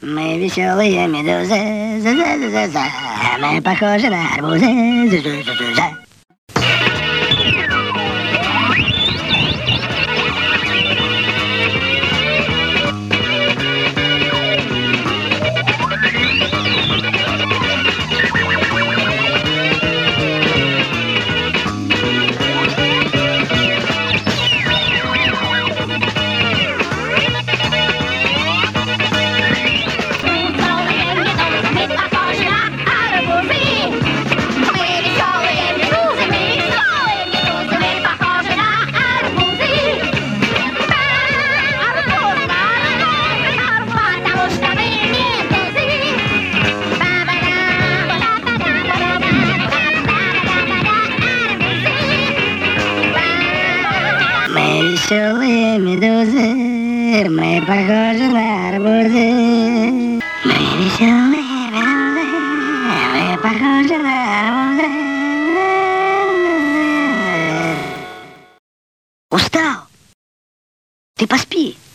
Мы веселые медузы, мы похожи на арбузы, Мы веселые медузы, мы похожи на арбузы. Мы веселые медузы, мы похожи на арбузы. Устал? Ты поспи.